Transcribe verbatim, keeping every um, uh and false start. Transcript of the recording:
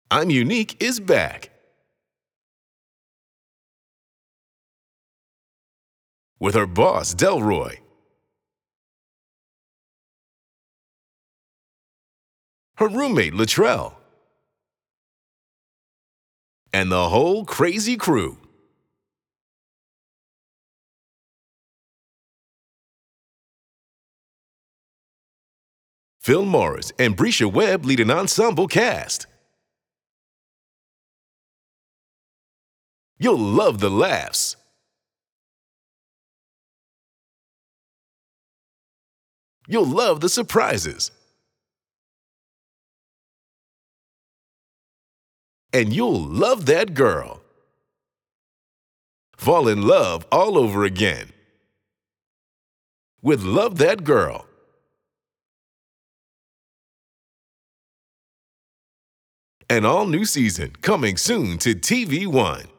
I'm Unique is back with her boss, Delroy, her roommate, Latrell, and the whole crazy crew. Phil Morris and Brescia Webb lead an ensemble cast. You'll love the laughs, you'll love the surprises, and you'll love that girl. Fall in love all over again with Love That Girl. An all-new season coming soon to T V One.